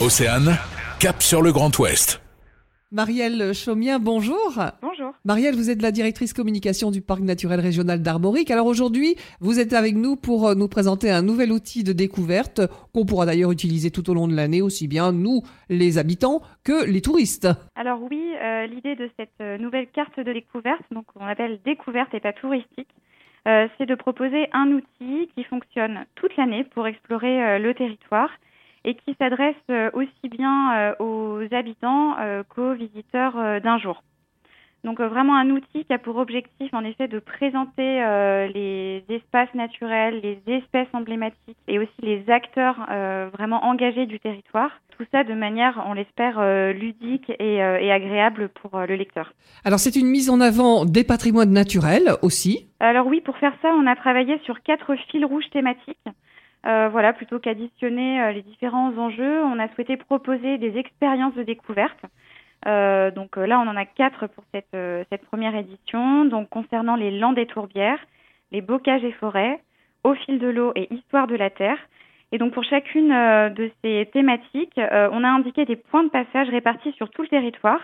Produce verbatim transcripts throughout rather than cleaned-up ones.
Océane, cap sur le Grand Ouest. Marielle Chaumien, bonjour. Bonjour. Marielle, vous êtes la directrice communication du Parc naturel régional d'Armorique. Alors aujourd'hui, vous êtes avec nous pour nous présenter un nouvel outil de découverte qu'on pourra d'ailleurs utiliser tout au long de l'année, aussi bien nous, les habitants, que les touristes. Alors oui, euh, l'idée de cette nouvelle carte de découverte, donc on appelle découverte et pas touristique, euh, c'est de proposer un outil qui fonctionne toute l'année pour explorer euh, le territoire et qui s'adresse euh, aussi bien euh, aux habitants euh, qu'aux visiteurs euh, d'un jour. Donc euh, vraiment un outil qui a pour objectif en effet de présenter euh, les espaces naturels, les espèces emblématiques et aussi les acteurs euh, vraiment engagés du territoire. Tout ça de manière, on l'espère, euh, ludique et, euh, et agréable pour euh, le lecteur. Alors c'est une mise en avant des patrimoines naturels aussi. Alors oui, pour faire ça, on a travaillé sur quatre fils rouges thématiques. Euh, voilà, plutôt qu'additionner euh, les différents enjeux, on a souhaité proposer des expériences de découverte. Euh, donc euh, là, on en a quatre pour cette, euh, cette première édition. Donc concernant les landes et tourbières, les bocages et forêts, au fil de l'eau et histoire de la terre. Et donc pour chacune euh, de ces thématiques, euh, on a indiqué des points de passage répartis sur tout le territoire,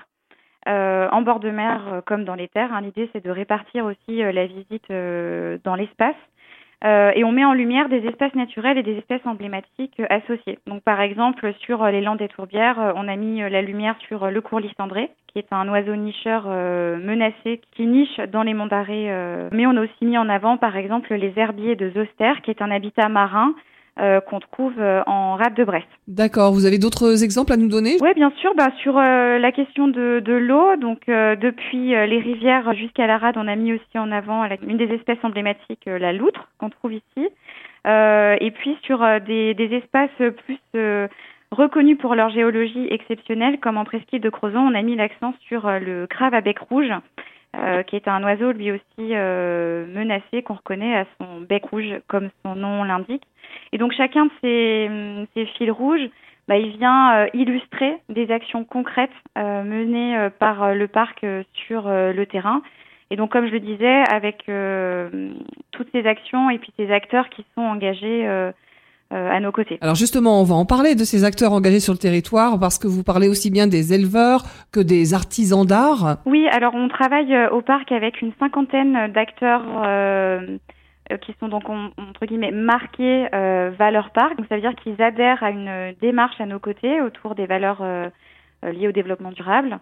euh, en bord de mer euh, comme dans les terres. Hein. L'idée, c'est de répartir aussi euh, la visite euh, dans l'espace. Euh, et on met en lumière des espaces naturels et des espèces emblématiques euh, associées. Donc, par exemple, sur euh, les landes des tourbières, euh, on a mis euh, la lumière sur euh, le courlis cendré, qui est un oiseau nicheur euh, menacé qui niche dans les monts d'Arrée. Euh. Mais on a aussi mis en avant, par exemple, les herbiers de Zoster, qui est un habitat marin euh, qu'on trouve euh, en rade de Brest. D'accord, vous avez d'autres exemples à nous donner ? Oui, bien sûr. Bah, sur euh, la question de, de l'eau, donc euh, depuis euh, les rivières jusqu'à la rade, on a mis aussi en avant la, une des espèces emblématiques, euh, la loutre, qu'on trouve ici. Euh, et puis sur euh, des, des espaces plus euh, reconnus pour leur géologie exceptionnelle, comme en presqu'île de Crozon, on a mis l'accent sur euh, le crabe à bec rouge, euh, qui est un oiseau lui aussi euh, menacé, qu'on reconnaît à son bec rouge, comme son nom l'indique. Et donc chacun de ces, ces fils rouges, bah, il vient euh, illustrer des actions concrètes euh, menées euh, par euh, le parc euh, sur euh, le terrain. Et donc, comme je le disais, avec euh, toutes ces actions et puis ces acteurs qui sont engagés euh, euh, à nos côtés. Alors justement, on va en parler de ces acteurs engagés sur le territoire parce que vous parlez aussi bien des éleveurs que des artisans d'art. Oui, alors on travaille euh, au parc avec une cinquantaine d'acteurs euh, qui sont donc entre guillemets marqués euh, valeurs parc. Donc ça veut dire qu'ils adhèrent à une démarche à nos côtés autour des valeurs euh, liées au développement durable.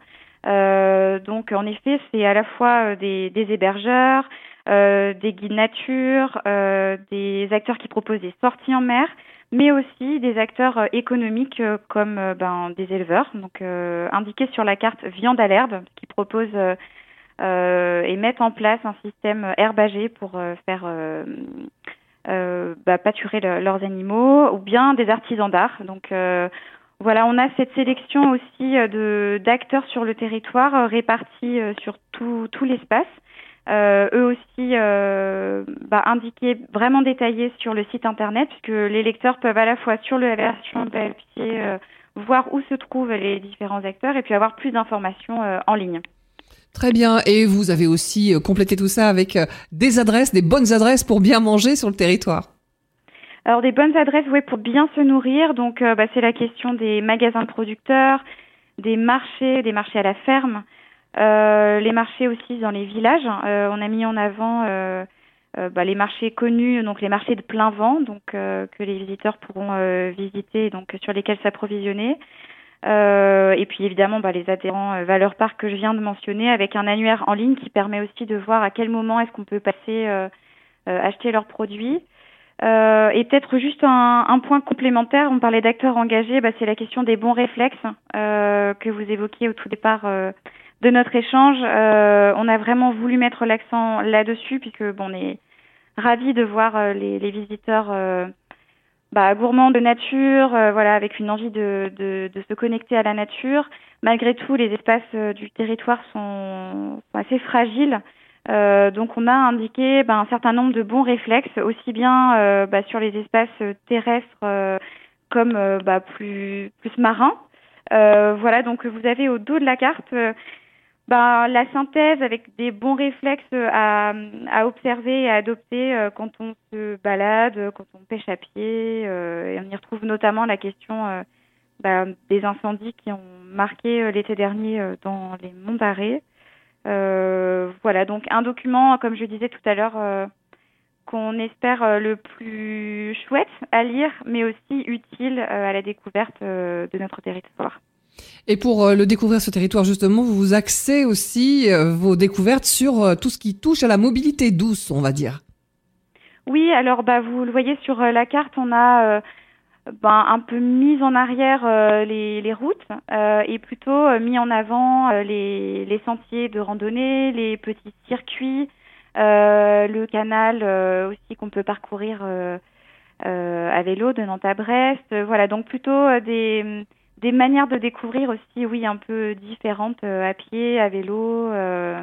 Euh, donc en effet, c'est à la fois des, des hébergeurs, euh, des guides nature, euh, des acteurs qui proposent des sorties en mer, mais aussi des acteurs euh, économiques euh, comme euh, ben, des éleveurs. Donc euh, indiqués sur la carte viande à l'herbe, qui propose euh, Euh, et mettre en place un système herbagé pour euh, faire euh, euh, bah, pâturer le, leurs animaux, ou bien des artisans d'art. Donc euh, voilà, on a cette sélection aussi de d'acteurs sur le territoire euh, répartis euh, sur tout, tout l'espace. Euh, eux aussi euh, bah, indiqués, vraiment détaillés sur le site internet, puisque les lecteurs peuvent à la fois sur la version papier euh, voir où se trouvent les différents acteurs et puis avoir plus d'informations euh, en ligne. Très bien. Et vous avez aussi complété tout ça avec des adresses, des bonnes adresses pour bien manger sur le territoire. Alors, des bonnes adresses, oui, pour bien se nourrir. Donc, euh, bah, c'est la question des magasins de producteurs, des marchés, des marchés à la ferme, euh, les marchés aussi dans les villages. Euh, on a mis en avant euh, euh, bah, les marchés connus, donc les marchés de plein vent, donc euh, que les visiteurs pourront euh, visiter, donc sur lesquels s'approvisionner. Euh, et puis évidemment bah, les adhérents euh, Valeurs Parc que je viens de mentionner, avec un annuaire en ligne qui permet aussi de voir à quel moment est-ce qu'on peut passer euh, euh, acheter leurs produits. Euh, et peut-être juste un, un point complémentaire, on parlait d'acteurs engagés, bah, c'est la question des bons réflexes euh, que vous évoquiez au tout départ euh, de notre échange. Euh, on a vraiment voulu mettre l'accent là-dessus puisque bon, on est ravis de voir euh, les, les visiteurs euh, Bah, gourmand de nature, euh, voilà, avec une envie de, de, de se connecter à la nature. Malgré tout, les espaces euh, du territoire sont, sont assez fragiles. Euh, donc, on a indiqué bah, un certain nombre de bons réflexes, aussi bien euh, bah, sur les espaces terrestres euh, comme euh, bah, plus, plus marins. Euh, voilà, donc vous avez au dos de la carte euh, Ben, la synthèse avec des bons réflexes à, à observer et à adopter euh, quand on se balade, quand on pêche à pied. Euh, et on y retrouve notamment la question euh, bah, des incendies qui ont marqué euh, l'été dernier euh, dans les monts d'Arrée. Euh, voilà, donc un document, comme je disais tout à l'heure, euh, qu'on espère euh, le plus chouette à lire, mais aussi utile euh, à la découverte euh, de notre territoire. Et pour euh, le découvrir, ce territoire, justement, vous vous axez aussi euh, vos découvertes sur euh, tout ce qui touche à la mobilité douce, on va dire. Oui, alors bah, vous le voyez sur euh, la carte, on a euh, ben, un peu mis en arrière euh, les, les routes euh, et plutôt euh, mis en avant euh, les, les sentiers de randonnée, les petits circuits, euh, le canal euh, aussi qu'on peut parcourir euh, euh, à vélo de Nantes à Brest. Euh, voilà, donc plutôt euh, des, des manières de découvrir aussi, oui, un peu différentes euh, à pied, à vélo. Euh,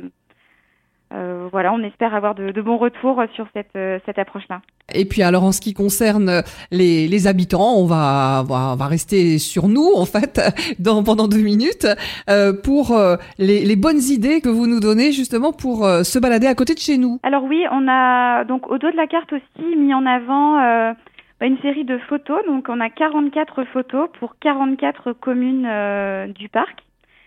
Euh, voilà, on espère avoir de, de bons retours sur cette, euh, cette approche-là. Et puis alors en ce qui concerne les, les habitants, on va, on va, on va rester sur nous en fait dans, pendant deux minutes euh, pour euh, les, les bonnes idées que vous nous donnez justement pour euh, se balader à côté de chez nous. Alors oui, on a donc au dos de la carte aussi mis en avant euh, une série de photos. Donc on a quarante-quatre photos pour quarante-quatre communes euh, du parc.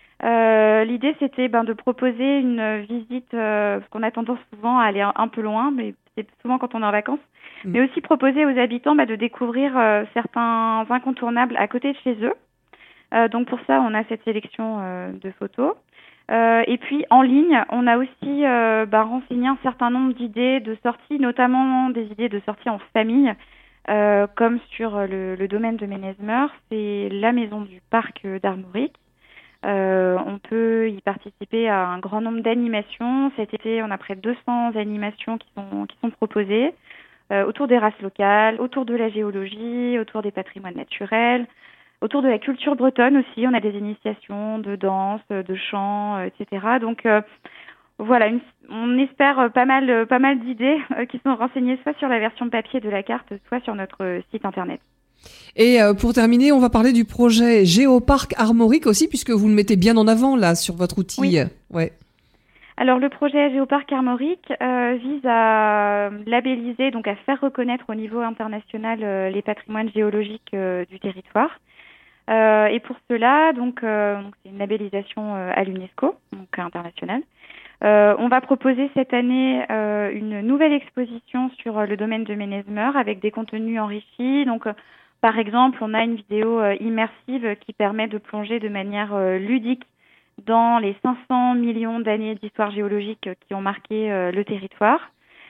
Euh, l'idée, c'était ben, de proposer une visite, euh, parce qu'on a tendance souvent à aller un, un peu loin, mais c'est souvent quand on est en vacances, mmh. mais aussi proposer aux habitants ben, de découvrir euh, certains incontournables à côté de chez eux. Euh, donc pour ça, on a cette sélection euh, de photos. Euh, et puis en ligne, on a aussi euh, ben, renseigné un certain nombre d'idées de sorties, notamment des idées de sorties en famille, euh, comme sur le, le domaine de Ménez-Meurs, c'est la maison du parc d'Armorique. Euh, on peut y participer à un grand nombre d'animations. Cet été, on a près de deux cents animations qui sont, qui sont proposées euh, autour des races locales, autour de la géologie, autour des patrimoines naturels, autour de la culture bretonne aussi. On a des initiations de danse, de chant, euh, et cetera. Donc euh, voilà, une, on espère pas mal, pas mal d'idées euh, qui sont renseignées soit sur la version papier de la carte, soit sur notre site internet. Et euh, pour terminer, on va parler du projet Géoparc Armorique aussi, puisque vous le mettez bien en avant là sur votre outil. Oui. Ouais. Alors le projet Géoparc Armorique euh, vise à labelliser, donc à faire reconnaître au niveau international euh, les patrimoines géologiques euh, du territoire. Euh, et pour cela, donc, euh, donc c'est une labellisation euh, à l'UNESCO, donc internationale. Euh, on va proposer cette année euh, une nouvelle exposition sur euh, le domaine de Ménez-Meurs avec des contenus enrichis. Donc, euh, par exemple, on a une vidéo euh, immersive qui permet de plonger de manière euh, ludique dans les cinq cents millions d'années d'histoire géologique qui ont marqué euh, le territoire.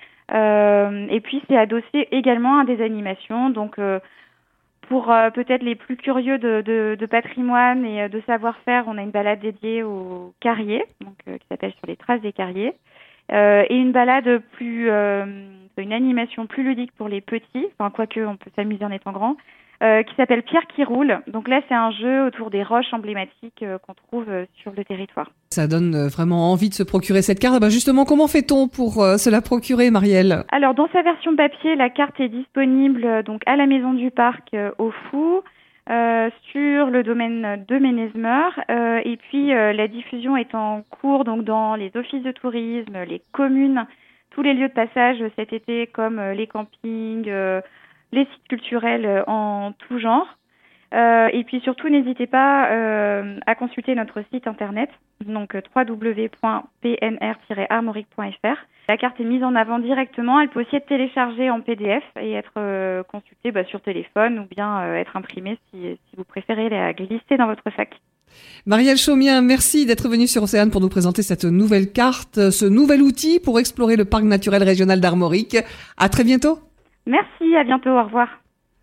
Euh, et puis, c'est adossé également à des animations. Donc, euh, pour euh, peut-être les plus curieux de, de, de patrimoine et euh, de savoir-faire, on a une balade dédiée aux carriers, donc, euh, qui s'appelle Sur les traces des carriers, euh, et une balade plus, euh, une animation plus ludique pour les petits, enfin quoique on peut s'amuser en étant grand, euh, qui s'appelle Pierre qui roule. Donc là, c'est un jeu autour des roches emblématiques euh, qu'on trouve euh, sur le territoire. Ça donne vraiment envie de se procurer cette carte. Ben justement, comment fait-on pour euh, se la procurer, Marielle ? Alors, dans sa version papier, la carte est disponible euh, donc à la Maison du Parc euh, au Fou, euh, sur le domaine de Ménez-Meurs, euh, et puis euh, la diffusion est en cours donc dans les offices de tourisme, les communes, tous les lieux de passage euh, cet été, comme euh, les campings, euh, les sites culturels euh, en tout genre. Euh, et puis surtout, n'hésitez pas euh, à consulter notre site internet, donc w w w point p n r tiret armorique point f r. La carte est mise en avant directement. Elle peut aussi être téléchargée en P D F et être euh, consultée bah, sur téléphone ou bien euh, être imprimée si, si vous préférez la glisser dans votre sac. Marielle Chaumien, merci d'être venue sur Océane pour nous présenter cette nouvelle carte, ce nouvel outil pour explorer le parc naturel régional d'Armorique. À très bientôt. Merci, à bientôt, au revoir.